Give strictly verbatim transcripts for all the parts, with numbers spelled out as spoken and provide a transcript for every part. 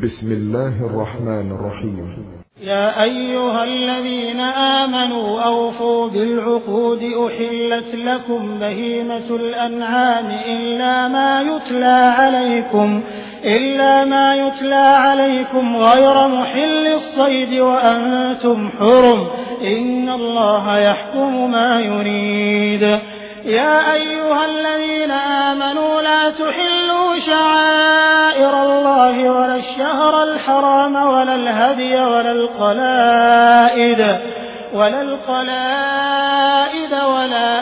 بسم الله الرحمن الرحيم. يا أيها الذين آمنوا أوفوا بالعقود أحلت لكم بهيمة الأنعام إلا ما يتلى عليكم إلا ما يتلى عليكم غير محل الصيد وأنتم حرم إن الله يحكم ما يريد. يا أيها الذين آمنوا لا تحلوا شعائر الله ولا الشهر الحرام ولا الهدي ولا القلائد ولا القلائد ولا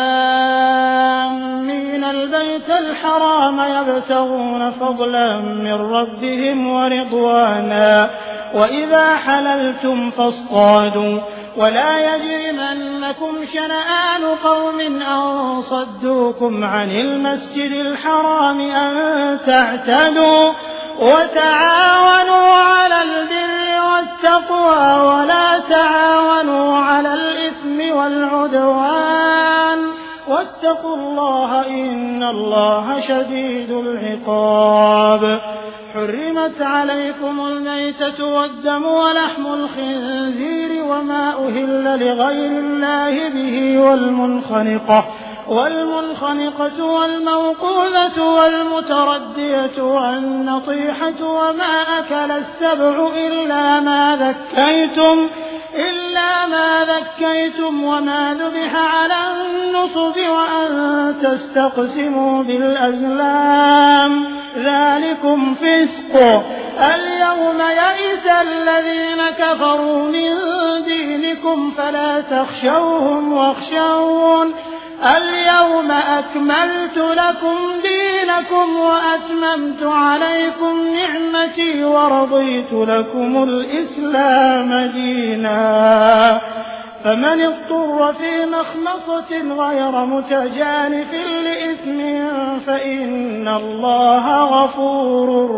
آمين البيت الحرام يبتغون فضلا من ربهم ورضوانا وإذا حللتم فاصطادوا ولا يجرمنكم شنآن قوم أن صدوكم عن المسجد الحرام أن تعتدوا وتعاونوا على البر والتقوى ولا تعاونوا على الإثم والعدوان واتقوا الله إن الله شديد العقاب. حرمت عليكم الميتة والدم ولحم الخنزير وما أهل لغير الله به والمنخنقة والمنخنقة والموقوذة والمتردية والنطيحة وما أكل السبع إلا ما ذكيتم إلا ما ذكيتم وما ذبح على النصب وأن تستقسموا بالأزلام ذلكم فسق. اليوم يئس الذين كفروا من دينكم فلا تخشوهم واخشون اليوم أكملت لكم دينكم وأتممت عليكم نعمتي ورضيت لكم الإسلام دينا. فمن اضطر في مخمصة غير متجانف لإثم فإن الله غفور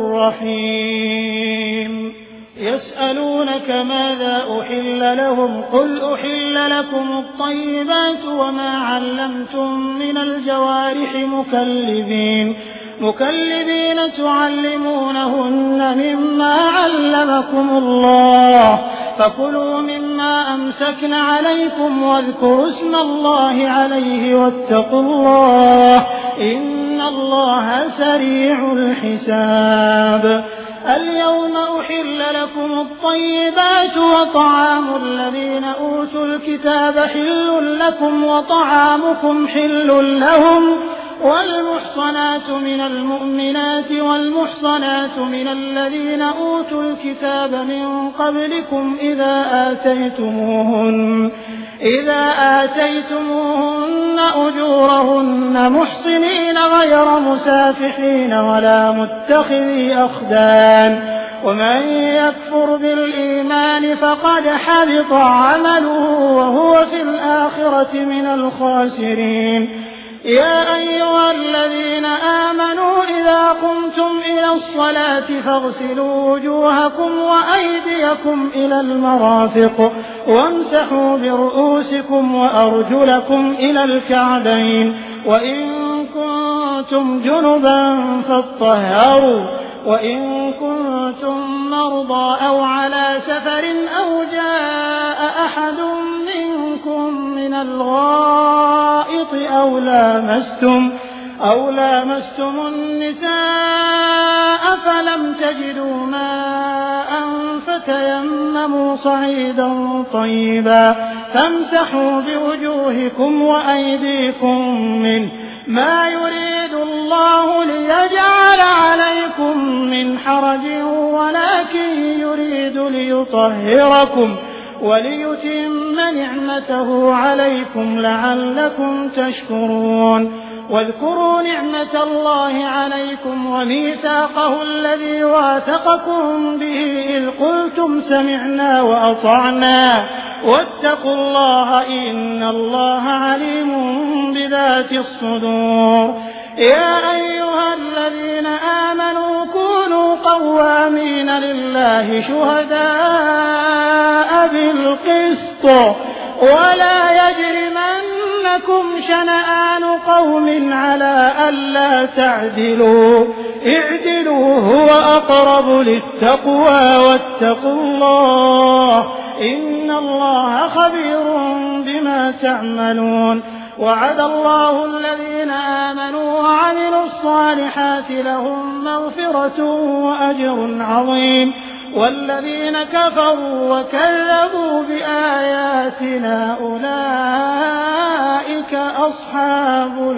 رحيم. يسألونك ماذا أحل لهم قل أحل لكم الطيبات وما علمتم من الجوارح مكلبين مكلبين تعلمونهن مما علمكم الله فكلوا مما أمسكن عليكم واذكروا اسم الله عليه واتقوا الله إن الله سريع الحساب. اليوم أحل لكم الطيبات وطعام الذين أوتوا الكتاب حل لكم وطعامكم حل لهم والمحصنات من المؤمنات والمحصنات من الذين أوتوا الكتاب من قبلكم إذا آتيتموهن إذا آتيتموهن أجورهن محصنين غير مسافحين ولا متخذي أخدان ومن يكفر بالإيمان فقد حبط عمله وهو في الآخرة من الخاسرين. يا أيها الذين آمنوا إذا قمتم إلى الصلاة فاغسلوا وجوهكم وأيديكم إلى المرافق وامسحوا برؤوسكم وأرجلكم إلى الكعبين وإن كنتم جنبا فاطهروا وإن كنتم مرضى أو على سفر أو جاء أحد منكم من الغائط أو لامستم أو لامستم النساء فلم تجدوا ماء فتيمموا صعيدا طيبا فامسحوا بوجوهكم وأيديكم منه ما يريد الله ليجعل عليكم من حرج ولكن يريد ليطهركم وليتم نعمته عليكم لعلكم تشكرون. واذكروا نعمة الله عليكم وميثاقه الذي واثقكم به إذ قلتم سمعنا وأطعنا واتقوا الله إن الله عليم بذات الصدور. يا أيها الذين آمنوا كونوا قوامين لله شهداء بالقسط ولا يجرمنكم شنآن قوم على ألا تعدلوا اعدلوا هو أقرب للتقوى واتقوا الله إن الله خبير بما تعملون وعد الله الذين آمنوا وعملوا الصالحات لهم مغفرة وأجر عظيم والذين كفروا وكذبوا بآياتنا أولئك أصحاب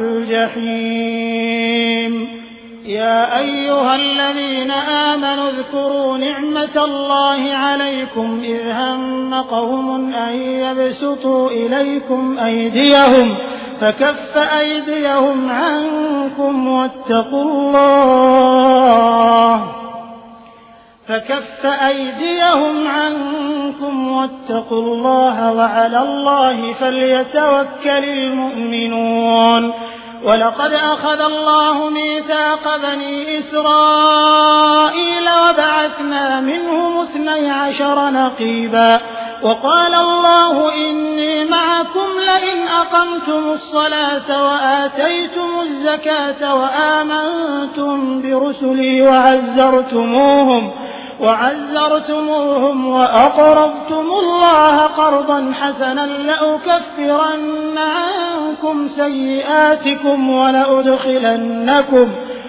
الجحيم يا أيها الذين آمنوا اذكروا نعمة الله عليكم إذ هم قوم أن يبسطوا إليكم أيديهم فكف أيديهم عنكم واتقوا الله فكف أيديهم عنكم واتقوا الله وعلى الله فليتوكل المؤمنون ولقد أخذ الله ميثاق بني إسرائيل وبعثنا منهم اثني عشر نقيبا وقال الله إني معكم لئن أقمتم الصلاة وآتيتم الزكاة وآمنتم برسلي وعزرتموهم وعزرتموهم وأقرضتم الله قرضا حسنا لأكفرن عنكم سيئاتكم ولأدخلنكم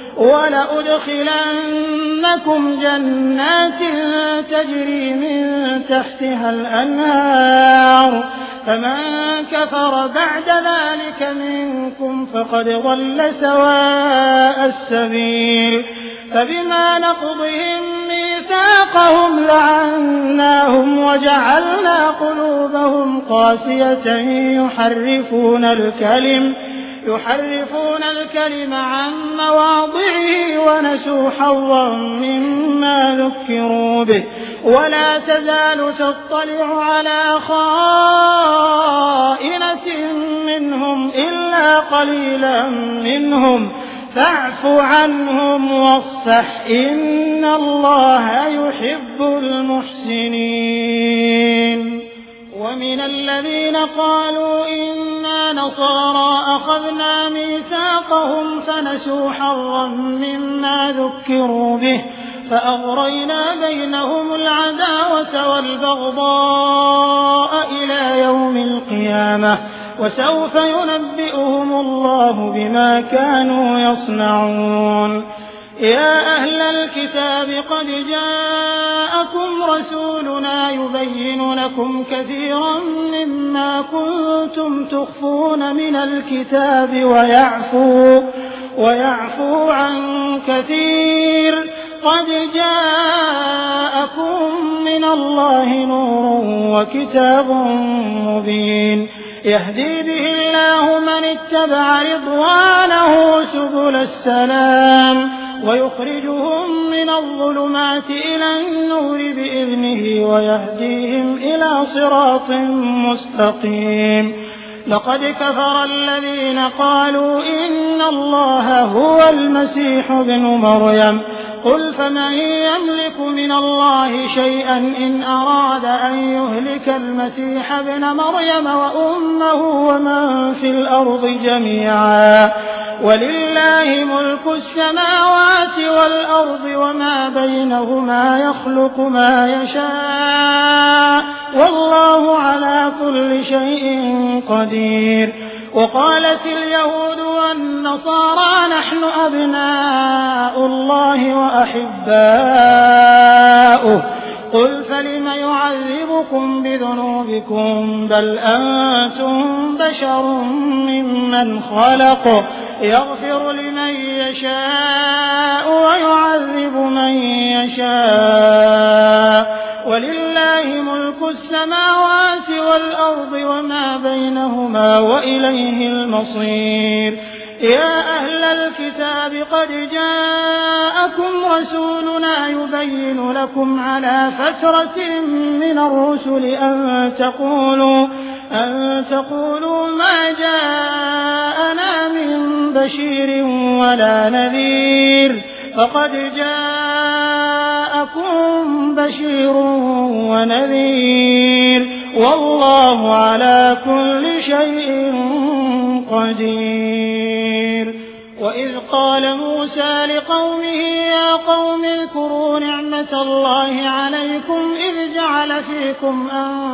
ولأدخلنكم جنات تجري من تحتها الأنهار فمن كفر بعد ذلك منكم فقد ضل سواء السبيل فبما نقضهم ميثاقهم لعناهم وجعلنا قلوبهم قاسية يحرفون الكلم يحرفون الكلم عن مواضعه ونسوا حظا مما ذكروا به ولا تزال تطلع على خائنة منهم إلا قليلا منهم فاعف عنهم واصفح إن الله يحب المحسنين ومن الذين قالوا إنا نصارى أخذنا ميثاقهم فنسوا حظا مما ذكروا به فأغرينا بينهم العداوة والبغضاء إلى يوم القيامة وسوف ينبئهم الله بما كانوا يصنعون يا أهل الكتاب قد جاءكم رسولنا يبين لكم كثيرا مما كنتم تخفون من الكتاب ويعفو, ويعفو عن كثير قد جاءكم من الله نور وكتاب مبين يهدي به الله من اتبع رضوانه سبل السلام ويخرجهم من الظلمات إلى النور بإذنه ويهديهم إلى صراط مستقيم لقد كفر الذين قالوا إن الله هو المسيح ابن مريم قل فمن يملك من الله شيئا إن أراد أن يهلك المسيح ابن مريم وأمه ومن في الأرض جميعا ولله ملك السماوات والأرض وما بينهما يخلق ما يشاء والله على كل شيء قدير وقالت اليهود والنصارى نحن أبناء الله وأحباؤه قل فلم يعذبكم بذنوبكم بل أنتم بشر ممن خلق يغفر لمن يشاء ويعذب من يشاء ولله ملك السماوات والأرض وما بينهما وإليه المصير يا أهل الكتاب قد جاءكم رسولنا يبين لكم على فترة من الرسل أن تقولوا, أن تقولوا ما جاءنا من بشير ولا نذير فقد جاءكم بشير ونذير والله على كل شيء قدير وإذ قال موسى موسى لقومه يا قوم اذكروا نعمة الله عليكم إذ جعل فيكم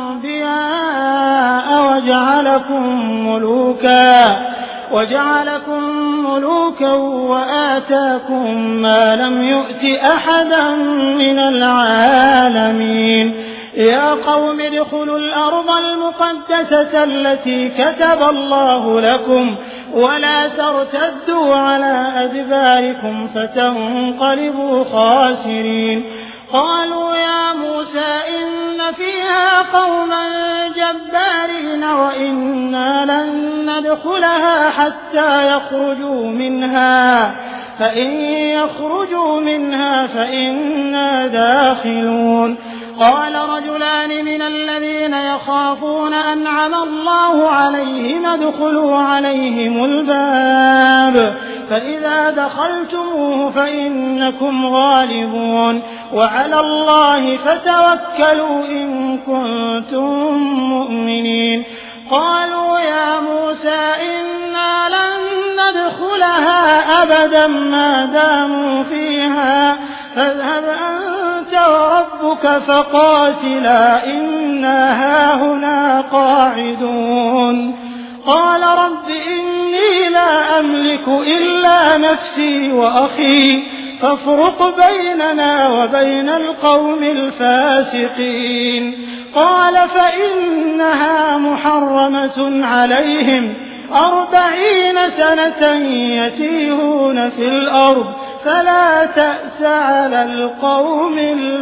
أنبياء وجعلكم ملوكا وجعلكم ملوكا وآتاكم ما لم يؤت أحدا من العالمين يا قوم ادخلوا الأرض المقدسة التي كتب الله لكم ولا ترتدوا على أدباركم فتنقلبوا خاسرين قالوا يا موسى إن فيها قوما جبارين وإنا لن ندخلها حتى يخرجوا منها فإن يخرجوا منها فإنا داخلون قال رجلان من الذين يخافون أنعم الله عليهم ادخلوا عليهم الباب فإذا دخلتموه فإنكم غالبون وعلى الله فتوكلوا إن كنتم مؤمنين قالوا يا موسى إنا لن ندخلها أبدا ما داموا فيها فاذهب أنت وربك فقاتلا إنا هاهنا قاعدون قال رب إني لا أملك إلا نفسي وأخي فافرق بيننا وبين القوم الفاسقين قال فإنها محرمة عليهم أربعين سنة يتيهون في الأرض فلا تأس على القوم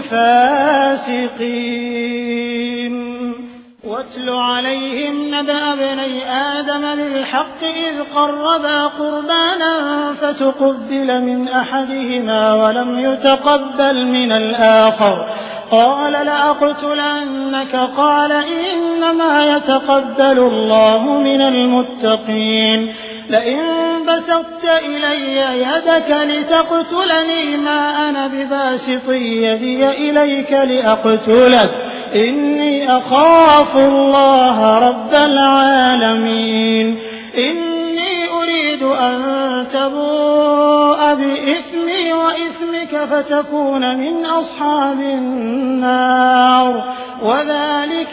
الفاسقين واتل عليهم نبأ ابني آدم بالحق إذ قربا قربانا فتقبل من أحدهما ولم يتقبل من الآخر قال لأقتلنك قال إنما يتقبل الله من المتقين لئن بسطت إلي يدك لتقتلني ما أنا بباسط يدي إليك لأقتلك إني أخاف الله رب العالمين إني أريد أن تبوء بإثمي وإثمك فتكون من أصحاب النار وذلك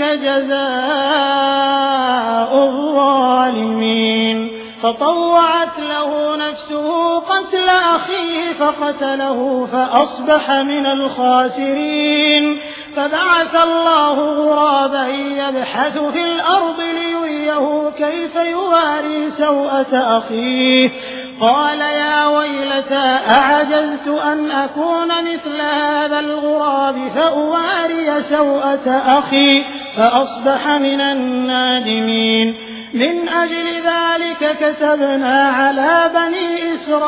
جزاء الظالمين فطوعت له نفسه قتل أخيه فقتله فأصبح من الخاسرين فبعث الله غرابا يبحث في الأرض ليريه كيف يواري سوءة أخيه قال يا ويلتى أعجزت أن أكون مثل هذا الغراب فأواري سوءة أخي فأصبح من النادمين من أجل ذلك كتبنا على بني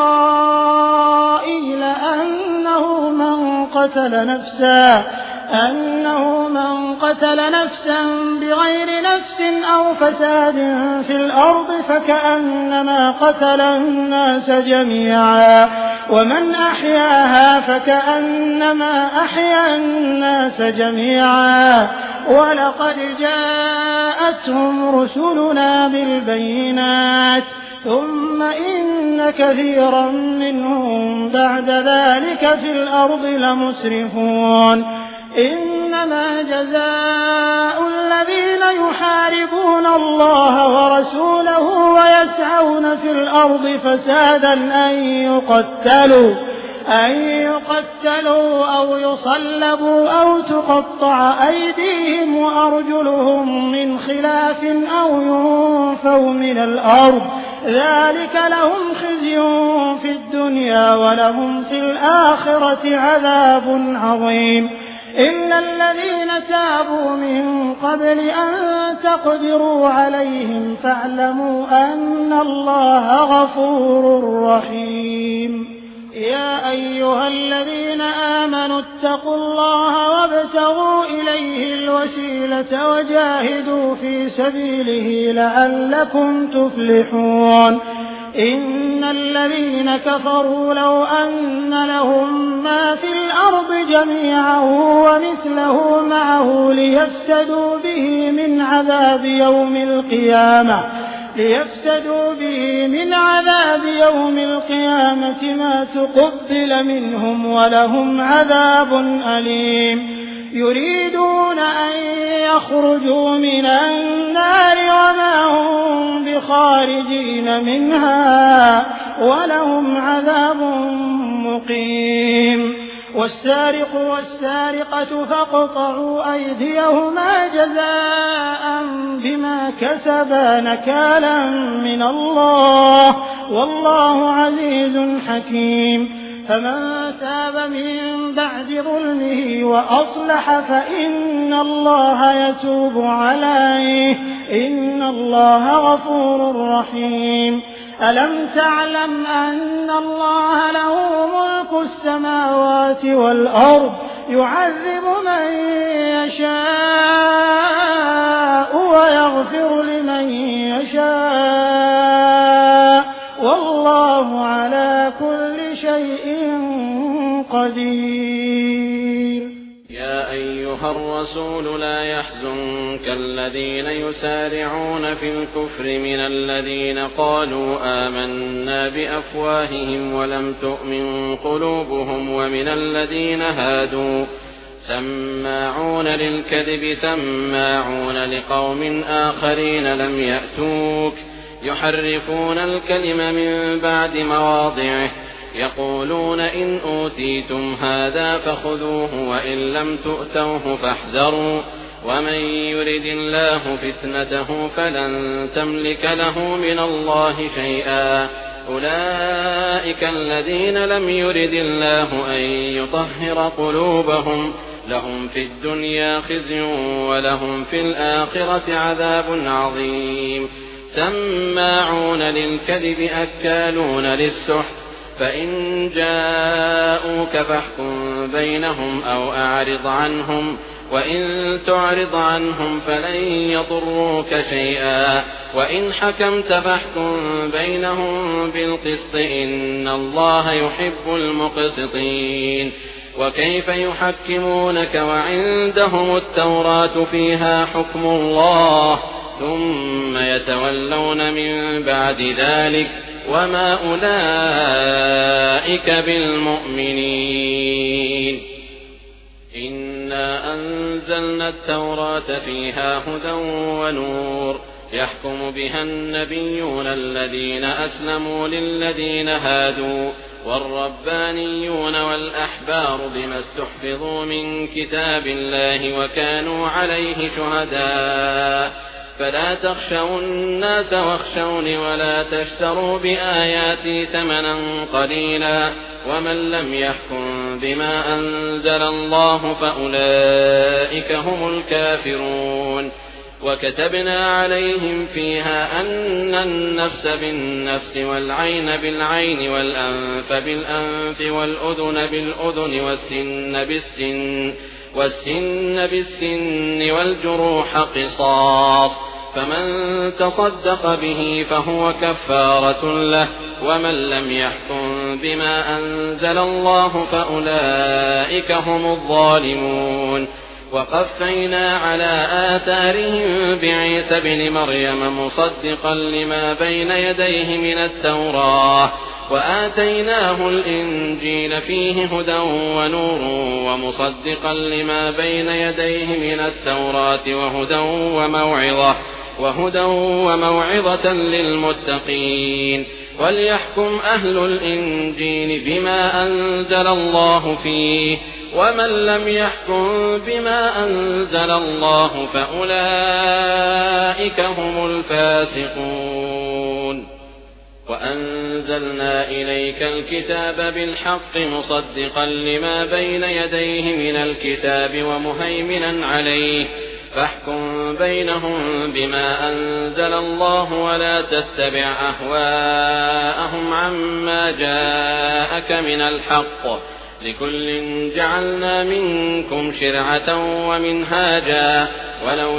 إسرائيل أنه من قتل نفسا أنه من قتل نفسا بغير نفس أو فساد في الأرض فكأنما قتل الناس جميعا ومن أحياها فكأنما أحيا الناس جميعا ولقد جاءتهم رسلنا بالبينات ثم إن كثيرا منهم بعد ذلك في الأرض لمسرفون إنما جزاء الذين يحاربون الله ورسوله ويسعون في الأرض فسادا أن يقتلوا أن يقتلوا أو يصلبوا أو تقطع أيديهم وأرجلهم من خلاف أو ينفوا من الأرض ذلك لهم خزي في الدنيا ولهم في الآخرة عذاب عظيم إلا الذين تابوا من قبل أن تقدروا عليهم فاعلموا أن الله غفور رحيم يا أيها الذين آمنوا اتقوا الله وابتغوا إليه الوسيلة وجاهدوا في سبيله لعلكم تفلحون إن الذين كفروا لو أن لهم ما في الأرض جميعا ومثله معه ليفتدوا به من عذاب يوم القيامة ليفتدوا به من عذاب يوم القيامة ما تقبل منهم ولهم عذاب أليم يريدون أن يخرجوا من النار وما هم بخارجين منها ولهم عذاب مقيم والسارق والسارقة فاقطعوا أيديهما جزاء بما كسبا نكالا من الله والله عزيز حكيم فمن تاب من بعد ظلمه وأصلح فإن الله يتوب عليه إن الله غفور رحيم ألم تعلم أن الله له ملك السماوات والأرض يعذب من يشاء ويغفر لمن يشاء والله على كل شيء قدير يا أيها الرسول لا يحزنك الذين يسارعون في الكفر من الذين قالوا آمنا بأفواههم ولم تؤمن قلوبهم ومن الذين هادوا سماعون للكذب سماعون لقوم آخرين لم يأتوك يحرفون الكلم من بعد مواضعه يقولون إن أوتيتم هذا فخذوه وإن لم تؤتوه فاحذروا ومن يرد الله فتنته فلن تملك له من الله شيئا أولئك الذين لم يرد الله أن يطهر قلوبهم لهم في الدنيا خزي ولهم في الآخرة عذاب عظيم سماعون للكذب أكالون للسحت فإن جاءوك فاحكم بينهم أو أعرض عنهم وإن تعرض عنهم فلن يضروك شيئا وإن حكمت فاحكم بينهم بالقسط إن الله يحب المقسطين وكيف يحكمونك وعندهم التوراة فيها حكم الله ثم يتولون من بعد ذلك وما أولئك بالمؤمنين إنا أنزلنا التوراة فيها هدى ونور يحكم بها النبيون الذين أسلموا للذين هادوا والربانيون والأحبار بما استحفظوا من كتاب الله وكانوا عليه شهداء فلا تخشوا الناس واخشوني ولا تشتروا بآياتي ثمنا قليلا ومن لم يحكم بما أنزل الله فأولئك هم الكافرون وكتبنا عليهم فيها أن النفس بالنفس والعين بالعين والأنف بالأنف والأذن بالأذن والسن بالسن والسن بالسن والجروح قصاص فمن تصدق به فهو كفارة له ومن لم يحكم بما أنزل الله فأولئك هم الظالمون وقفينا على آثارهم بعيسى ابن مريم مصدقا لما بين يديه من التوراة وآتيناه الإنجيل فيه هدى ونور ومصدقا لما بين يديه من التوراة وهدى وموعظة وهدى وموعظة للمتقين وليحكم أهل الإنجيل بما أنزل الله فيه ومن لم يحكم بما أنزل الله فأولئك هم الفاسقون وأنزلنا إليك الكتاب بالحق مصدقا لما بين يديه من الكتاب ومهيمنا عليه فاحكم بينهم بما أنزل الله ولا تتبع أهواءهم عما جاءك من الحق لكل جعلنا منكم شرعة ومنهاجا ولو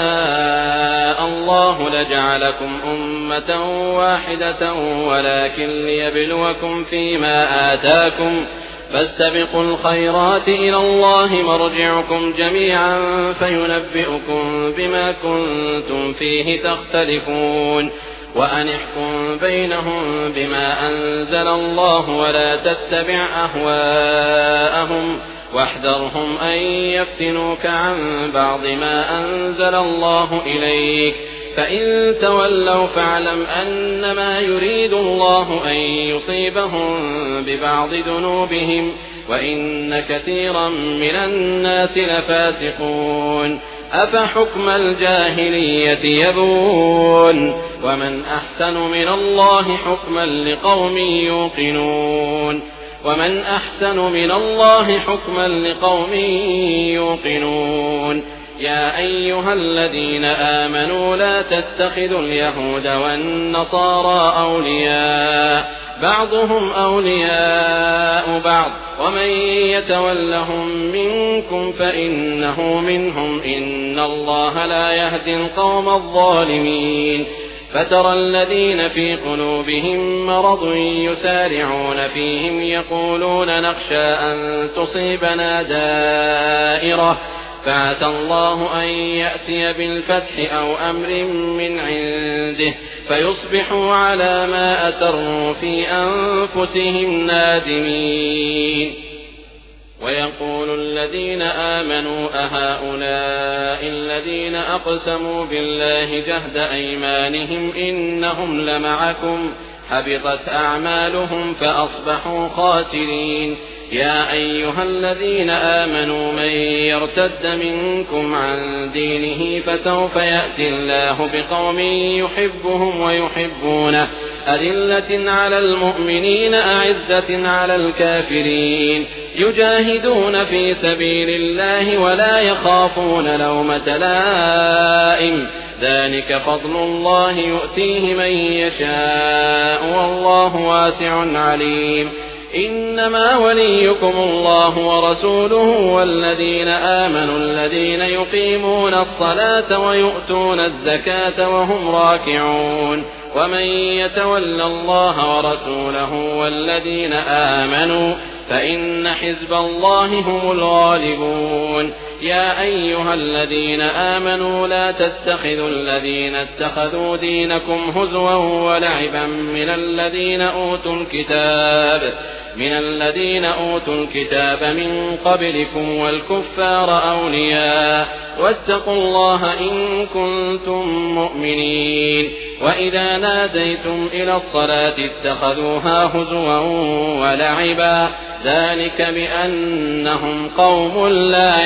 شاء الله لجعلكم أمة واحدة ولكن ليبلوكم فيما آتاكم فاستبقوا الخيرات إلى الله مرجعكم جميعا فينبئكم بما كنتم فيه تختلفون وأن احكم بينهم بما أنزل الله ولا تتبع أهواءهم واحذرهم أن يفتنوك عن بعض ما أنزل الله إليك فإن تولوا فاعلم أنما يريد الله أن يصيبهم ببعض ذنوبهم وإن كثيرا من الناس لفاسقون أفحكم الجاهلية يبغون ومن أحسن من الله حكما لقوم يوقنون ومن أحسن من الله حكما لقوم يوقنون يا أيها الذين آمنوا لا تتخذوا اليهود والنصارى أولياء بعضهم أولياء بعض ومن يتولهم منكم فإنه منهم إن الله لا يهدي القوم الظالمين فترى الذين في قلوبهم مرض يسارعون فيهم يقولون نخشى أن تصيبنا دائرة فعسى الله أن يأتي بالفتح أو أمر من عنده فيصبحوا على ما أسروا في أنفسهم نادمين ويقول الذين آمنوا أهؤلاء الذين أقسموا بالله جهد أيمانهم إنهم لمعكم حبطت أعمالهم فأصبحوا خاسرين يا أيها الذين آمنوا من يرتد منكم عن دينه فسوف يأتي الله بقوم يحبهم ويحبونه أذلة على المؤمنين أعزة على الكافرين يجاهدون في سبيل الله ولا يخافون لومة لائم ذلك فضل الله يؤتيه من يشاء والله واسع عليم إنما وليكم الله ورسوله والذين آمنوا الذين يقيمون الصلاة ويؤتون الزكاة وهم راكعون ومن يتول الله ورسوله والذين آمنوا فإن حزب الله هم الغالبون يا أيها الذين آمنوا لا تتخذوا الذين اتخذوا دينكم هزوا ولعبا من الذين أوتوا الكتاب من الذين أوتوا الكتاب من قبلكم والكفار أولياء واتقوا الله إن كنتم مؤمنين وإذا ناديتم إلى الصلاة اتخذوها هزوا ولعبا ذلك بأنهم قوم لا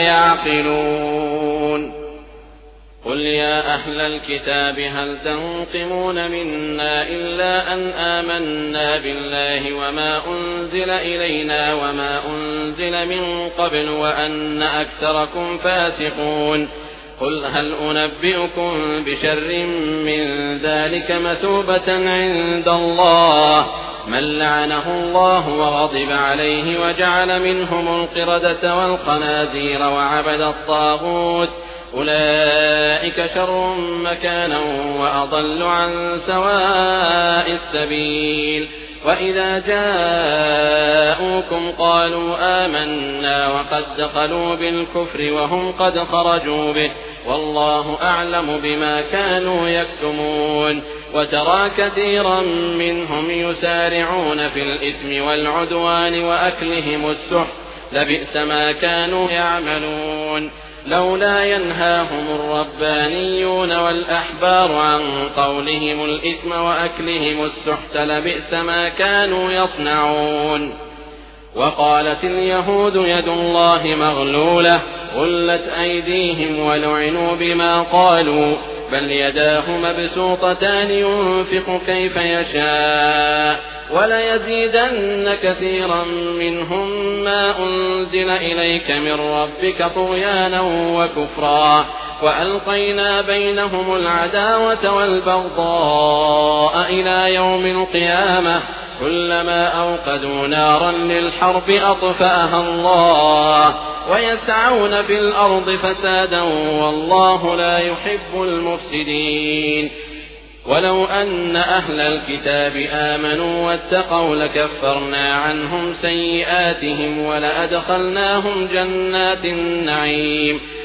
يعقلون قل يا أهل الكتاب هل تنقمون منا إلا أن آمنا بالله وما أنزل إلينا وما أنزل من قبل وأن أكثركم فاسقون قل هل أنبئكم بشر من ذلك مثوبة عند الله من لعنه الله وغضب عليه وجعل منهم القردة والخنازير وعبد الطاغوت أولئك شر مكانا وأضل عن سواء السبيل وإذا جاءوكم قالوا آمنا وقد دخلوا بالكفر وهم قد خرجوا به والله أعلم بما كانوا يكتمون وترى كثيرا منهم يسارعون في الإثم والعدوان وأكلهم السحت لبئس ما كانوا يعملون لولا ينهاهم الربانيون والأحبار عن قولهم الإثم وأكلهم السحت لبئس ما كانوا يصنعون وقالت اليهود يد الله مغلولة غلت أيديهم ولعنوا بما قالوا بل يداه مبسوطتان ينفق كيف يشاء وليزيدن كثيرا منهم ما أنزل إليك من ربك طغيانا وكفرا وألقينا بينهم العداوة والبغضاء إلى يوم القيامة كلما أوقدوا نارا للحرب أطفأها الله ويسعون في الأرض فسادا والله لا يحب المفسدين ولو أن أهل الكتاب آمنوا واتقوا لكفرنا عنهم سيئاتهم ولأدخلناهم جنات النعيم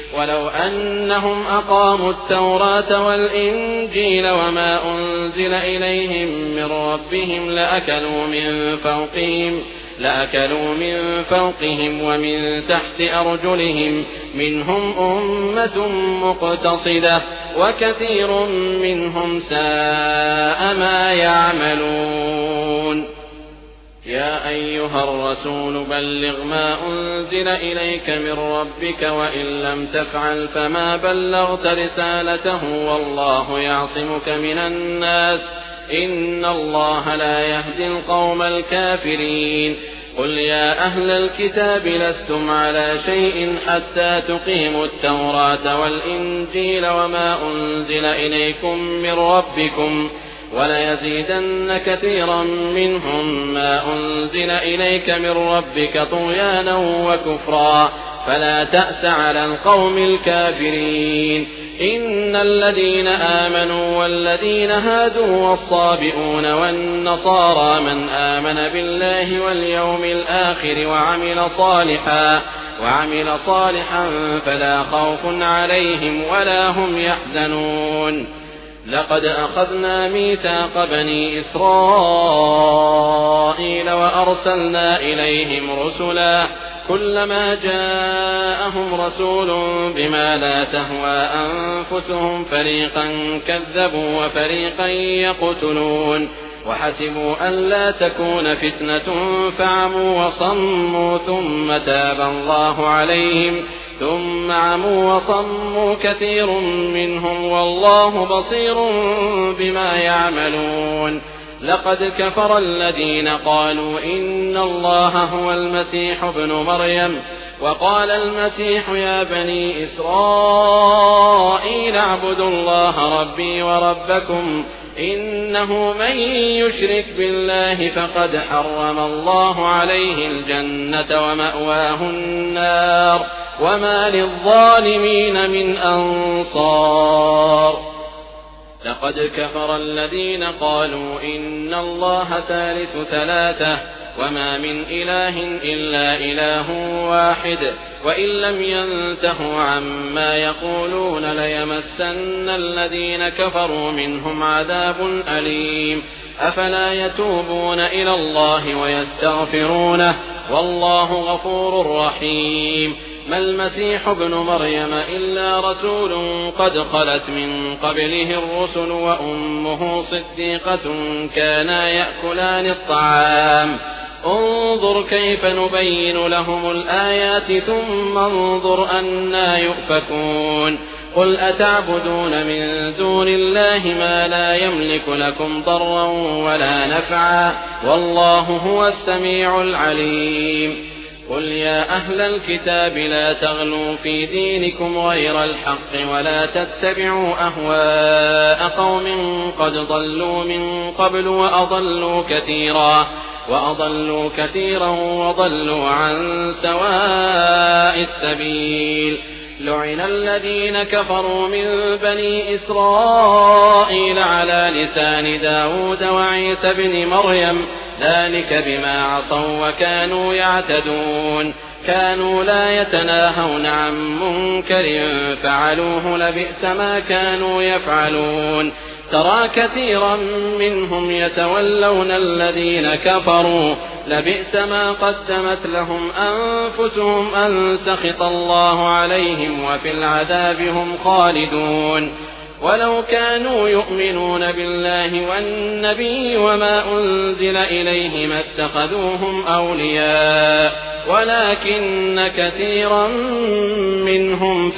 ولو أنهم أقاموا التوراة والإنجيل وما أنزل إليهم من ربهم لأكلوا من فوقهم لأكلوا من فوقهم ومن تحت أرجلهم منهم أمة مقتصدة وكثير منهم ساء ما يعملون. يا أيها الرسول بلغ ما أنزل إليك من ربك وإن لم تفعل فما بلغت رسالته والله يعصمك من الناس إن الله لا يهدي القوم الكافرين. قل يا أهل الكتاب لستم على شيء حتى تقيموا التوراة والإنجيل وما أنزل إليكم من ربكم وليزيدن كثيرا منهم ما أنزل إليك من ربك طغيانا وكفرا فلا تأس على القوم الكافرين. إن الذين آمنوا والذين هادوا والصابئون والنصارى من آمن بالله واليوم الآخر وعمل صالحا وعمل صالحا فلا خوف عليهم ولا هم يحزنون. لقد أخذنا ميثاق بني إسرائيل وأرسلنا إليهم رسلا كلما جاءهم رسول بما لا تهوى أنفسهم فريقا كذبوا وفريقا يقتلون وحسبوا أن لا تكون فتنة فعموا وصموا ثم تاب الله عليهم ثم عموا وصموا كثير منهم والله بصير بما يعملون. لقد كفر الذين قالوا إن الله هو المسيح ابن مريم وقال المسيح يا بني إسرائيل اعبدوا الله ربي وربكم إنه من يشرك بالله فقد حرم الله عليه الجنة ومأواه النار وما للظالمين من أنصار. لقد كفر الذين قالوا إن الله ثالث ثلاثة وما من إله إلا إله واحد وإن لم ينتهوا عما يقولون ليمسن الذين كفروا منهم عذاب أليم. أفلا يتوبون إلى الله ويستغفرونه والله غفور رحيم. ما المسيح ابن مريم إلا رسول قد خلت من قبله الرسل وأمه صديقة كانا يأكلان الطعام انظر كيف نبين لهم الآيات ثم انظر أنى يؤفكون. قل أتعبدون من دون الله ما لا يملك لكم ضرا ولا نفعا والله هو السميع العليم. قل يا أهل الكتاب لا تغلوا في دينكم غير الحق ولا تتبعوا أهواء قوم قد ضلوا من قبل وأضلوا كثيرا وأضلوا كثيرا وضلوا عن سواء السبيل. لعن الذين كفروا من بني إسرائيل على لسان داود وعيسى بن مريم ذلك بما عصوا وكانوا يعتدون كانوا لا يتناهون عن منكر فعلوه لبئس ما كانوا يفعلون. ترى كثيرا منهم يتولون الذين كفروا لبئس ما قدمت لهم أنفسهم أن سخط الله عليهم وفي العذاب هم خالدون. ولو كانوا يؤمنون بالله والنبي وما أنزل إليه ما اتخذوهم أولياء ولكن كثيرا منهم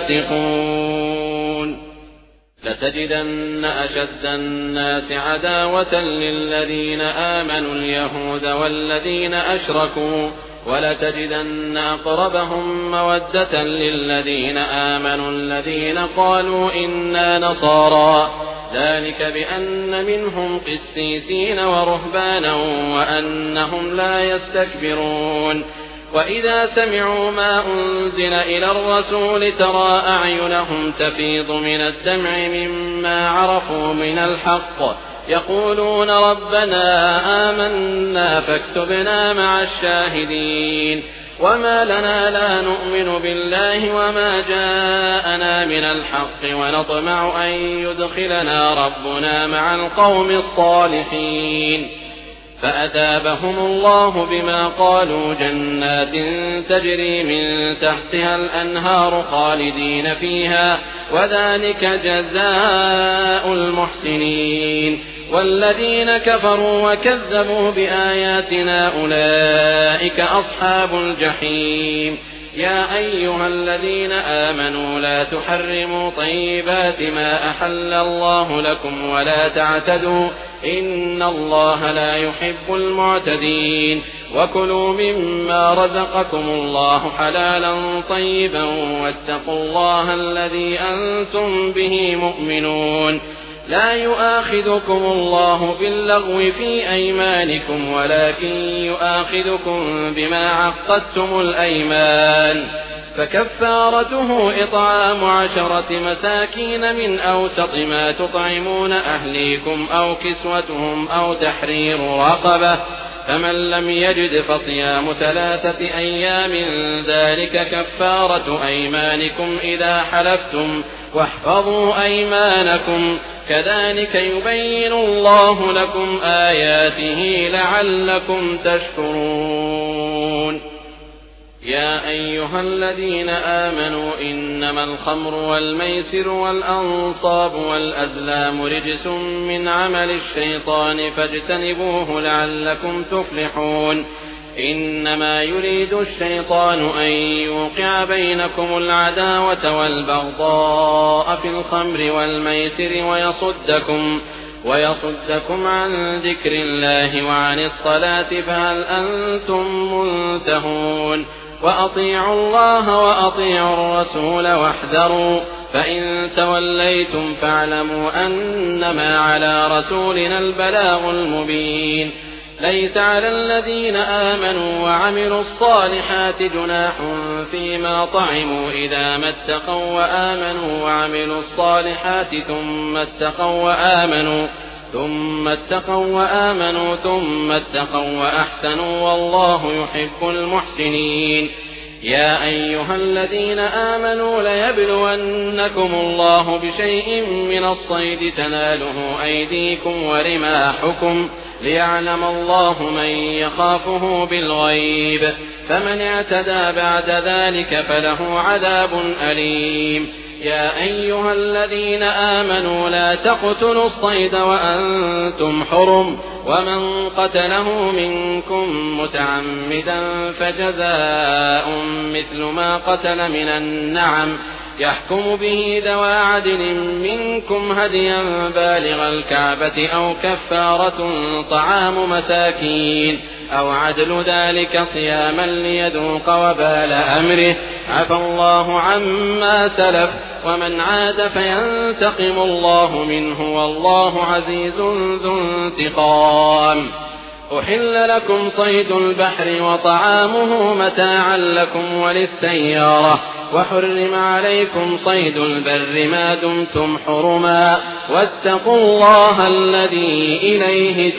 فاسقون. لتجدن أشد الناس عداوة للذين آمنوا اليهود والذين أشركوا ولتجدن أقربهم مودة للذين آمنوا الذين قالوا إنا نصارى ذلك بأن منهم قسيسين ورهبانا وأنهم لا يستكبرون. وإذا سمعوا ما أنزل إلى الرسول ترى أعينهم تفيض من الدمع مما عرفوا من الحق يقولون ربنا آمنا فاكتبنا مع الشاهدين. وما لنا لا نؤمن بالله وما جاءنا من الحق ونطمع أن يدخلنا ربنا مع القوم الصالحين فأثابهم الله بما قالوا جنات تجري من تحتها الأنهار خالدين فيها وذلك جزاء المحسنين والذين كفروا وكذبوا بآياتنا أولئك أصحاب الجحيم يا أيها الذين آمنوا لا تحرموا طيبات ما أحل الله لكم ولا تعتدوا إن الله لا يحب المعتدين وكلوا مما رزقكم الله حلالا طيبا واتقوا الله الذي أنتم به مؤمنون لا يؤاخذكم الله باللغو في أيمانكم ولكن يؤاخذكم بما عقدتم الأيمان فكفارته إطعام عشرة مساكين من أوسط ما تطعمون أهليكم أو كسوتهم أو تحرير رقبة فمن لم يجد فصيام ثلاثة أيام ذلك كفارة أيمانكم إذا حلفتم واحفظوا أيمانكم كذلك يبين الله لكم آياته لعلكم تشكرون يا أيها الذين آمنوا إنما الخمر والميسر والأنصاب والأزلام رجس من عمل الشيطان فاجتنبوه لعلكم تفلحون إنما يريد الشيطان أن يوقع بينكم العداوة والبغضاء في الخمر والميسر ويصدكم ويصدكم عن ذكر الله وعن الصلاة فهل أنتم منتهون وأطيعوا الله وأطيعوا الرسول واحذروا فإن توليتم فاعلموا أنما على رسولنا البلاغ المبين ليس على الذين آمنوا وعملوا الصالحات جناح فيما طعموا إذا ما اتقوا وآمنوا وعملوا الصالحات ثم اتقوا وآمنوا ثم اتقوا وآمنوا ثم اتقوا وأحسنوا والله يحب المحسنين يا أيها الذين آمنوا ليبلونكم الله بشيء من الصيد تناله أيديكم ورماحكم ليعلم الله من يخافه بالغيب فمن اعتدى بعد ذلك فله عذاب أليم يا أيها الذين آمنوا لا تقتلوا الصيد وأنتم حرم ومن قتله منكم متعمدا فجزاء مثل ما قتل من النعم يحكم به ذوى عدل منكم هديا بالغ الكعبة أو كفارة طعام مساكين أو عدل ذلك صياما ليذوق وبال أمره عفى الله عما سلف ومن عاد فينتقم الله منه والله عزيز ذو انتقام أحل لكم صيد البحر وطعامه متاعا لكم وللسيارة وحرم عليكم صيد البر ما دمتم حرما واتقوا الله الذي إليه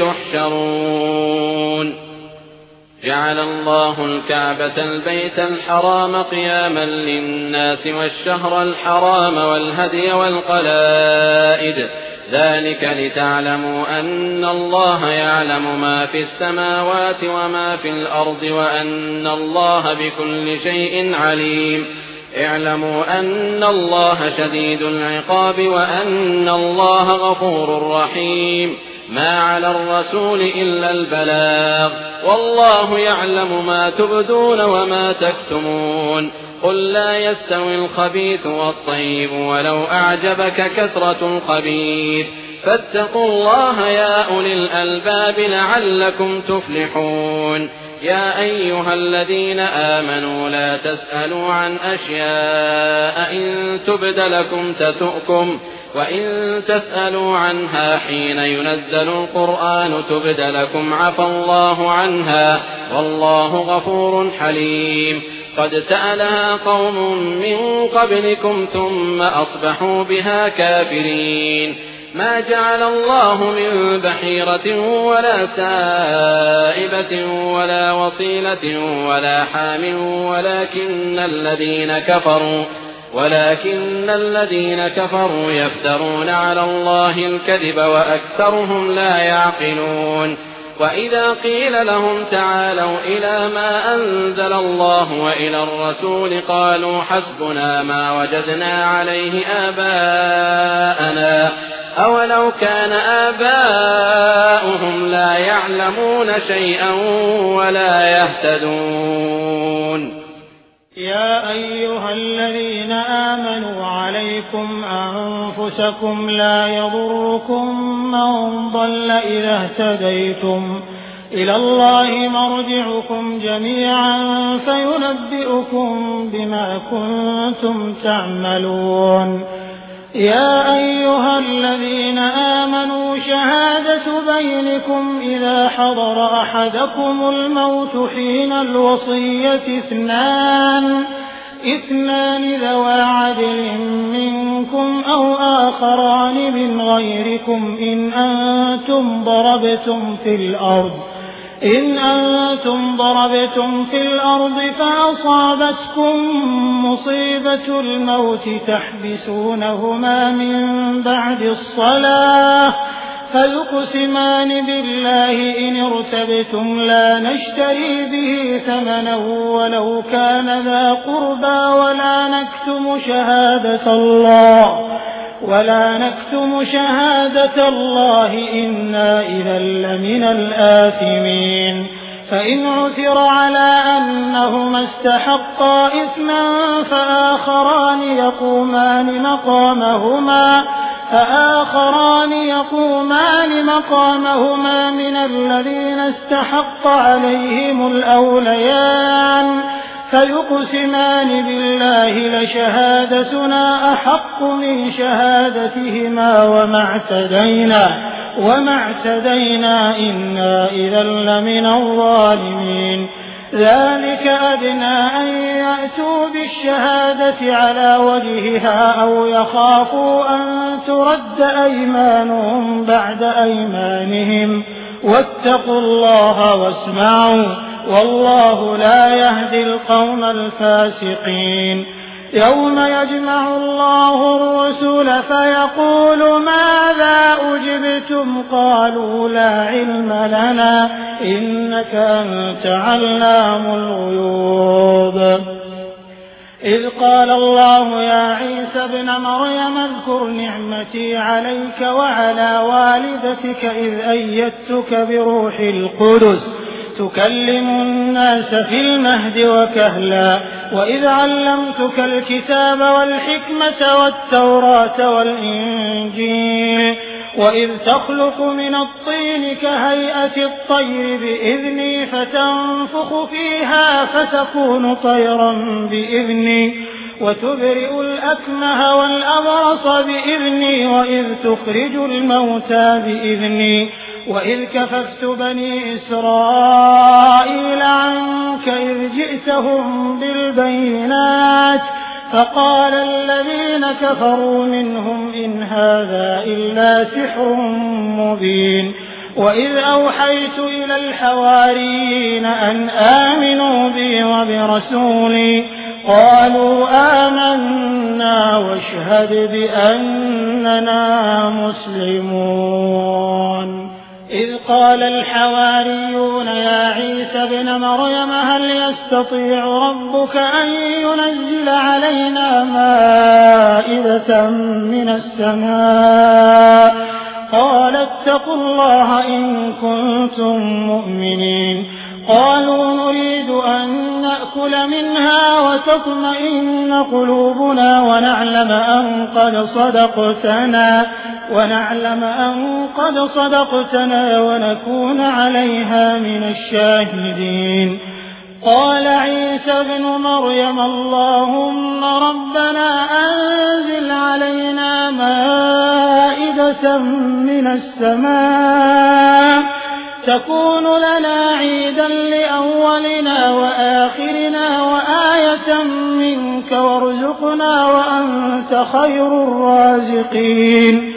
تحشرون جعل الله الكعبة البيت الحرام قياما للناس والشهر الحرام والهدي والقلائد ذلك لتعلموا أن الله يعلم ما في السماوات وما في الأرض وأن الله بكل شيء عليم اعلموا أن الله شديد العقاب وأن الله غفور رحيم ما على الرسول إلا البلاغ والله يعلم ما تبدون وما تكتمون قل لا يستوي الخبيث والطيب ولو أعجبك كثرة الخبيث فاتقوا الله يا أولي الألباب لعلكم تفلحون يا أيها الذين آمنوا لا تسألوا عن أشياء إن تبد لكم تسؤكم وإن تسألوا عنها حين ينزل القرآن تبد لكم عفى الله عنها والله غفور حليم قد سألها قوم من قبلكم ثم أصبحوا بها كافرين ما جعل الله من بحيرة ولا سائبة ولا وصيلة ولا حام ولكن الذين كفروا ولكن الذين كفروا يفترون على الله الكذب وأكثرهم لا يعقلون وإذا قيل لهم تعالوا إلى ما أنزل الله وإلى الرسول قالوا حسبنا ما وجدنا عليه آباءنا أولو كان آباؤهم لا يعلمون شيئا ولا يهتدون يا أيها الذين آمنوا عليكم أنفسكم لا يضركم من ضل إذا اهتديتم إلى الله مرجعكم جميعا فينبئكم بما كنتم تعملون يا أيها الذين آمنوا شهادة بينكم إذا حضر أحدكم الموت حين الوصية اثنان اثنان ذوى عدل منكم أو آخران من غيركم إن أنتم ضربتم في الأرض إن أنتم ضربتم في الأرض فأصابتكم مصيبة الموت تحبسونهما من بعد الصلاة فيقسمان بالله إن ارتبتم لا نشتري به ثمنا ولو كان ذا قربى ولا نكتم شهادة الله ولا نكتم شهادة الله إنا إذا لمن الآثمين فإن عثر على أنهما استحقا إثما فآخران يقومان مقامهما فآخران يقومان مقامهما من الذين استحق عليهم الأوليان فيقسمان بالله لشهادتنا أحق من شهادتهما وما اعتدينا وما اعتدينا إنا إذا لمن الظالمين ذلك أدنى أن يأتوا بالشهادة على وجهها أو يخافوا أن ترد أيمانهم بعد أيمانهم واتقوا الله واسمعوا والله لا يهدي القوم الفاسقين يوم يجمع الله الرسل فيقول ماذا أجبتم قالوا لا علم لنا إنك أنت علام الغيوب إذ قال الله يا عيسى ابن مريم اذكر نعمتي عليك وعلى والدتك إذ أيدتك بروح القدس تكلم الناس في المهد وكهلا وإذ علمتك الكتاب والحكمة والتوراة والإنجيل وإذ تخلق من الطين كهيئة الطير بإذني فتنفخ فيها فتكون طيرا بإذني وتبرئ الأكمه والأبرص بإذني وإذ تخرج الموتى بإذني وإذ كففت بني إسرائيل عنك إذ جئتهم بالبينات فقال الذين كفروا منهم إن هذا إلا سحر مبين وإذ أوحيت إلى الحواريين أن آمنوا بي وبرسولي قالوا آمنا واشهد بأننا مسلمون إذ قال الحواريون يا عيسى ابن مريم هل يستطيع ربك أن ينزل علينا مائدة من السماء قال اتقوا الله إن كنتم مؤمنين قالوا نريد أن نأكل منها وتطمئن قلوبنا ونعلم أن قد صدقتنا ونعلم أن قد صدقتنا ونكون عليها من الشاهدين قال عيسى ابن مريم اللهم ربنا أنزل علينا مائدة من السماء تكون لنا عيدا لأولنا وآخرنا وآية منك وارزقنا وأنت خير الرازقين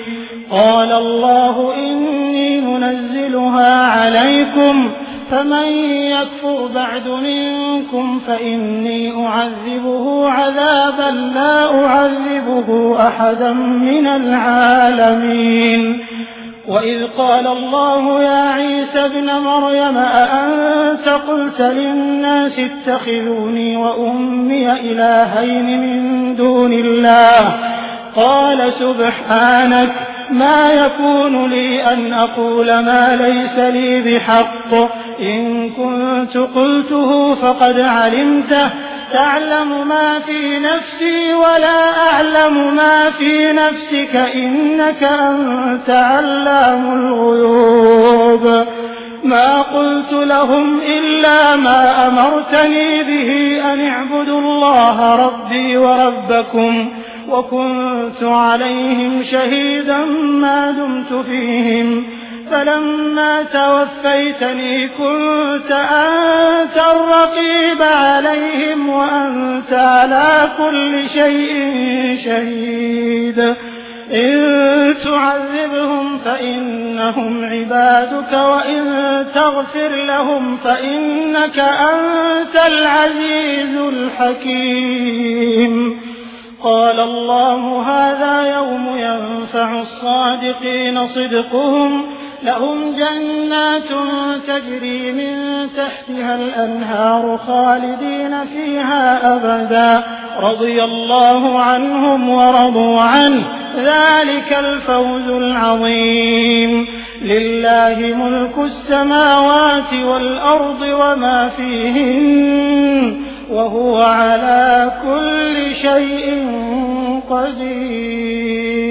قال الله إني منزلها عليكم فمن يكفر بعد منكم فإني أعذبه عذابا لا أعذبه أحدا من العالمين. وإذ قال الله يا عيسى ابن مريم أأنت قلت للناس اتخذوني وأمي إلهين من دون الله قال سبحانك ما يكون لي أن أقول ما ليس لي بحق إن كنت قلته فقد علمته تعلم ما في نفسي ولا أعلم ما في نفسك إنك أنت علام الغيوب. ما قلت لهم إلا ما أمرتني به أن اعبدوا الله ربي وربكم وكنت عليهم شهيدا ما دمت فيهم فلما توفيتني كنت أنت الرقيب عليهم وأنت على كل شيء شهيد. إن تعذبهم فإنهم عبادك وإن تغفر لهم فإنك أنت العزيز الحكيم. قال الله هذا يوم ينفع الصادقين صدقهم لهم جنات تجري من تحتها الأنهار خالدين فيها أبدا رضي الله عنهم ورضوا عنه ذلك الفوز العظيم. لله ملك السماوات والأرض وما فيهن وهو على كل شيء قدير.